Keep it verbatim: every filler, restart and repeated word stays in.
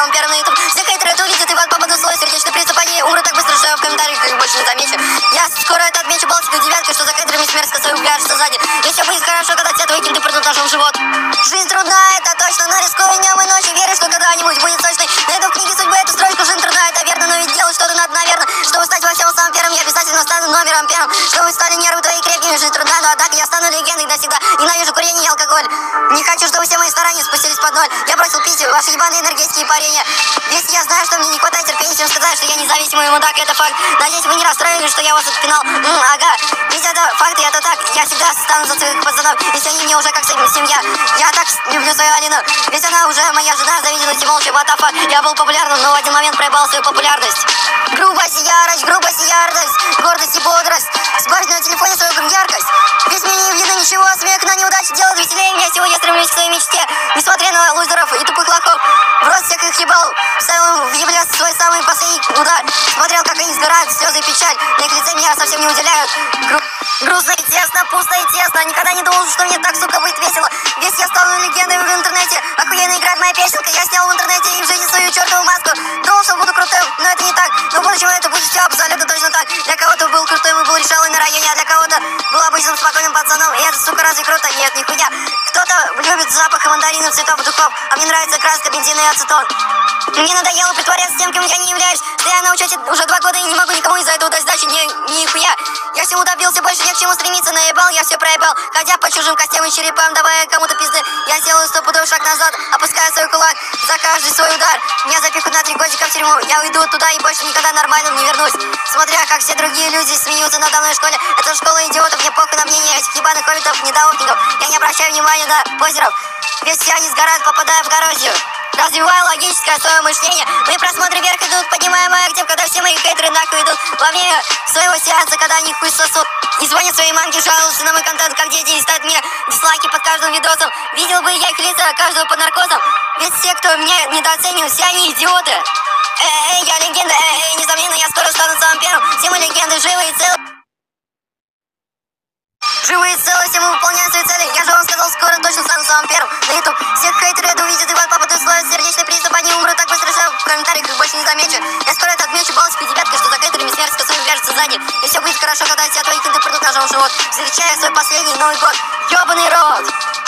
самым первым на YouTube. Все хейтеры это увидят и попадут в свой сердечный приступ. Они умрут так быстро, что я в комментариях их больше не замечу. Я скоро это отмечу Балтикой девяткой, что за хейтерами смерть косой убляшься сзади. И все будет хорошо, когда все твои кенты придут ножом в живот. Жизнь трудна, это точно, но рискую днем и ночью. Верю, что когда-нибудь будет сочной. Найду в книге судьбы эту строчку. Жизнь трудна, это верно, но ведь делать что-то надо, наверное. Чтобы стать во всем самым первым, я обязательно стану номером первым. Чтобы стали нервы твои крепкими. Жизнь трудна, но однако я стану легендой навсегда. Ненавижу курение и алкоголь. Не хочу, чтобы все мои старания спустились под ноль. Я бросил пить ваши ебаные энергетические парения. Ведь я знаю, что мне не хватает терпения всем сказать, что я независимый мудак, это факт. Надеюсь, вы не расстроились, что я вас отпинал. М, ага, ведь это факт, и это так. Я всегда стану за своих пацанов, если они мне уже как семья. Я так люблю свою Алину, ведь она уже моя жена, завидуюсь и молча, what the fuck. Я был популярным, но в один момент проебал свою популярность. Грубость и ярость, грубость и яркость, гордость и бодрость. Сбавить на телефоне свою яркость. Ведь мне не видно ничего, смех на неудачи делает веселее меня всего. Я стремлюсь к своей мечте, несмотря на лузеров и тупых лохов. В рот всех их ебал, въеблял свой самый последний удар. Смотрел, как они сгорают, слезы и печаль. На их лице меня совсем не уделяют. Гру грустно и тесно, пусто и тесно. Никогда не думал, что мне так, сука, будет весело. Ведь я стану легендой в интернете. Охуенно играет моя песенка. Я снял в интернете и в жизни свою чертову маску. Думал, что буду крутым, но это не так. Но в будущем это будет все абсолютно точно так. Для кого-то был крутым и был решалой на районе, а для кого-то был обычным спокойным пацаном. И это, сука, разве круто? Нет, нихуя. Кто-то любит запах мандаринов, цветов и духов, а мне нравится краска, бензин и ацетон. Мне надоело притворяться тем, кем я не являюсь. Да я на учете уже два года и не могу никому из-за этого дать сдачи, ни, нихуя. Я всему добился, больше не к чему стремиться, наебал, я все проебал. Ходя по чужим костям и черепам, давая кому-то пизды. Я сделаю стопудовый шаг назад, опуская свой кулак за каждый свой удар. Меня запихнут на три годика в тюрьму, я уйду туда и больше никогда нормальным не вернусь. Смотря, как все другие люди смеются надо мной в школе. Это школа идиотов, мне похуй на мнение этих ебаных хоббитов, недоопников. Я не обращаю внимания на позеров, ведь все они сгорают, попадая в коррозию. Развиваю логическое свое мышление. Мои просмотры вверх идут, поднимая мой актив, когда все мои хейтеры нахуй идут. Во время своего сеанса, когда они хуй сосут и звонят своей мамке, жалуются на мой контент, как дети, и ставят мне дизлайки под каждым видосом. Видел бы я их лица, каждого под наркозом. Ведь все, кто меня недооценивают, все они идиоты. Эй, эй, я легенда, эй, эй, несомненно, я скоро стану самым первым. Все мы легенды, живы и целы. Живые целые, все мы выполняем свои цели. Я же вам сказал, скоро точно стану самым первым на YouTube. Всех хейтеры это увидят и попадут в свой сердечный приступ. Они умрут так быстро, что в комментариях их больше не замечу. Я скоро это отмечу Балтикой девяткой, что за хейтерами смерть косой вяжется сзади. И все будет хорошо, когда все твои кенты придут ножом в живот. Встречая свой последний Новый год. Ёбаный рот!